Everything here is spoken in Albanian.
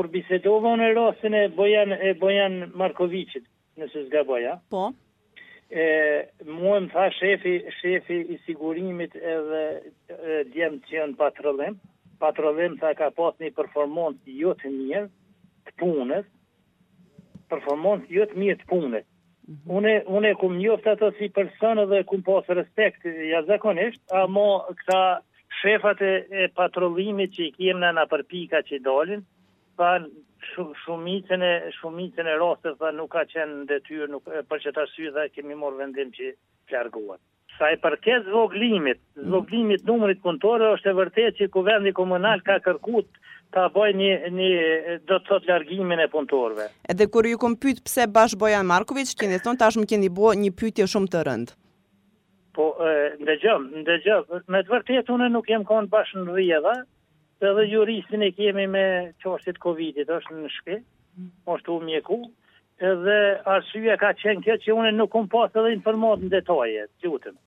kur bisedova në rastin e Bojan Markovicit, nëse s'gaboja. Po. Mua më tha shefi i sigurimit edhe djemë që janë patrollim tha ka pas një performancë jo të mirë të punës, Une kum njoft ato si person dhe kum pas respekt jashtëzakonisht, ama këta shefat e patrollimit që i kemi në përpika që i dalin, pa shumicën e rastet tha nuk ka qenë detyrë, për që të arsye dhe kemi marrë vendim që largohet. Sa i përket zvoglimit numrit punëtorëve është e vërtetë që kuvendi komunal ka kërkuar ta bëj do të thot largimin e punëtorëve. Edhe kur ju kom pyet pse bash Bojan Markovic, keni thonë tash më keni bë një pyetje shumë të rëndë. Po, ndëgjoj, me të vërtetë unë nuk jam kanë bash në rrjedha, edhe juristin e kemi me çështjet Covidit, është në shtëpi, është u mjeku, edhe arsyeja ka qenë kjo që unë nuk kom pas edhe informat në detaje, lutem.